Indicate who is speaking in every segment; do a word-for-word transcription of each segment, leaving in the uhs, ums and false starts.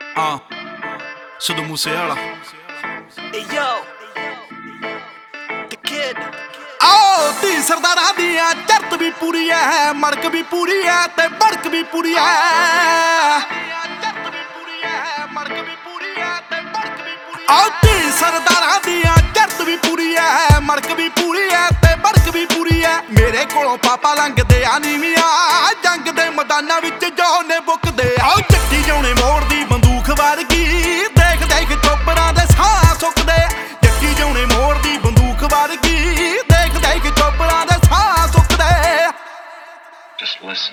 Speaker 1: Uh, Sido Musiala.
Speaker 2: Hey yo, the kid.
Speaker 1: ਆਓ ਤੀ ਸਰਦਾਰਾਂ ਦੀਆਂ ਚਰਤ ਵੀ ਪੂਰੀ ਐ, ਮੜਕ ਵੀ ਪੂਰੀ ਐ ਤੇ ਬੜਕ ਵੀ ਪੂਰੀ ਐ। ਆਓ ਤੀ ਸਰਦਾਰਾਂ ਦੀਆਂ ਚਰਤ ਵੀ ਪੂਰੀ ਐ, ਮੜਕ ਵੀ ਪੂਰੀ ਐ ਤੇ ਬੜਕ ਵੀ ਪੂਰੀ ਐ। ਮੇਰੇ ਕੋਲੋਂ ਪਾਪਾ ਲੰਘਦੇ ਆ ਨੀਵੀਆਂ, ਜੰਗ ਦੇ ਮੈਦਾਨਾਂ ਵਿੱਚ ਜੋ ਨੇ ਬੁੱਕਦੇ। ਆਓ ਚੱਕੀ ਜਾਉਣੇ ਮੋੜਦੀ ਬੰਦੂਕ ਵਰਗੀ, ਦੇਖ ਦੇਖ ਚੋਪਰਾਂ ਦੇ ਸਾਹ ਸੁੱਕਦੇ। ਚੱਕੀ ਜਾਉਣੇ ਮੋੜਦੀ ਬੰਦੂਕ ਵਰਗੀ, ਦੇਖ ਦੇਖ ਚੋਪਰਾਂ ਦੇ ਸਾਹ ਸੁੱਕਦੇ।
Speaker 3: Just listen.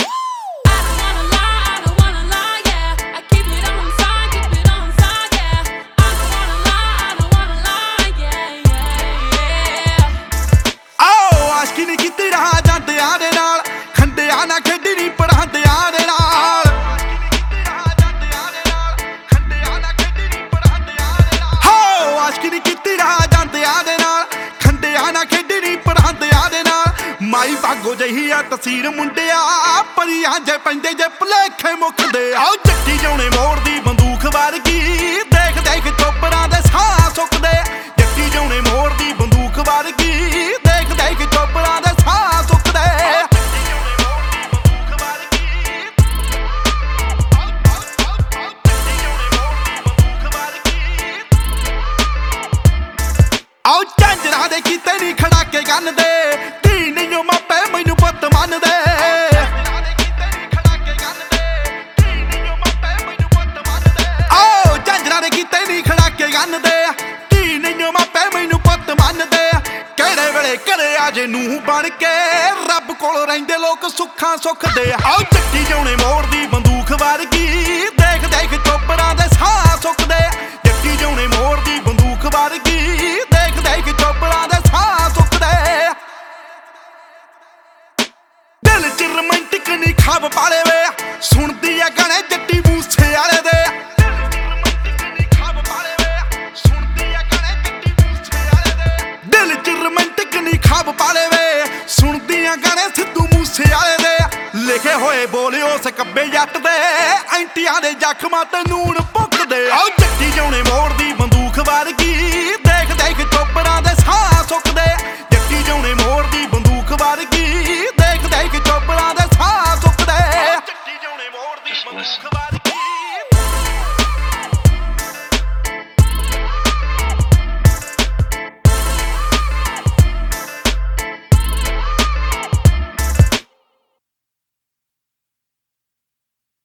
Speaker 1: ਮਾਈ ਭਾਗੋ ਜਹੀ ਆ ਤਸੀਰ ਮੁੰਡਿਆ, ਪਰੀਆਂ ਜੇ ਪੈਂਦੇ ਜੇ ਭਲੇਖੇ ਮੁੱਕਦੇ। ਆਓ ਚੱਕੀ ਜਾਉਣੇ ਮੋੜਦੀ ਬੰਦੂਕ ਵਰਗੀ, ਦੇਖ ਦੇਖ ਚੋਪਰਾਂ ਦੇ ਸਾਹ ਸੁੱਕਦੇ। ਚੱਕੀ ਜਾਉਣੇ ਮੋੜਦੀ ਬੰਦੂਕ ਵਰਗੀ, ਦੇਖ ਦੇਖ ਚੋਪਰਾਂ ਦੇ ਸਾਹ ਸੁੱਕਦੇ। ਆਓ ਝਾਂਜਰਾਂ ਦੇ ਕੀਤੇ ਨਹੀਂ ਖੜਾ ਕੇ ਗੰਨ ਦੇ, ਜੇ ਨੂੰ ਬਣ ਕੇ ਰੱਬ ਕੋਲ ਰਹਿੰਦੇ ਲੋਕ ਸੁੱਖਾਂ ਸੁੱਖ ਦੇ। ਆਓ ਚੱਕੀ ਜਾਉਣੇ ਮੋੜਦੀ ਬੰਦੂਕ ਵਰਗੀ, ਦੇਖ ਦੇਖ ਚੋਪਰਾਂ ਦੇ ਸਾਹ ਸੁੱਕਦੇ। ਚੱਕੀ ਜਾਉਣੇ ਮੋੜਦੀ ਬੰਦੂਕ ਵਰਗੀ, ਦੇਖ ਦੇਖ ਚੋਪਰਾਂ ਦੇ ਸਾਹ ਸੁੱਕਦੇ। ਦਿਲ ਚ ਰੋਮਾਂਟਿਕ ਨੀ ਖਾਬ ਪਾਲੇ ਵੇ, ਸੁਣਦੀ ਆ ਗਾਣੇ ਜੱਟੀ ਮੂਸੇ ਵਾਲੇ ਦੇ। ਦਿਲ ਚ ਰੋਮਾਂਟਿਕ ਨੀ ਖਾਬ ਪਾਲੇ ਵੇ, ਸੁਣਦੀਆਂ ਗਾਣੇ ਸਿੱਧੂ ਮੂਸੇ ਵਾਲੇ ਦੇ। ਲਿਖੇ ਹੋਏ ਬੋਲੇ ਉਸ ਕੱਬੇ ਜੱਟ ਦੇ, ਐਂਟੀਆਂ ਦੇ ਜ਼ਖਮਾਂ ਤੇ ਨੂਣ ਭੁੱਕਦੇ। ਆਓ ਚੱਕੀ ਜਾਉਣੇ ਮੋੜਦੀ ਬੰਦੂਕ ਵਰਗੀ, ਦੇਖ ਦੇਖ ਚੋਪਰਾਂ ਦੇ ਸਾਹ ਸੁੱਕਦੇ। ਚੱਕੀ ਜਾਉਣੇ ਮੋੜਦੀ ਬੰਦੂਕ ਵਰਗੀ, ਦੇਖ ਦੇਖ ਚੋਪਰਾਂ ਦੇ ਸਾਹ ਸੁੱਕਦੇ। ਚੱਕੀ ਜਾਉਣੇ ਮੋੜਦੀ ਬੰਦੂਕ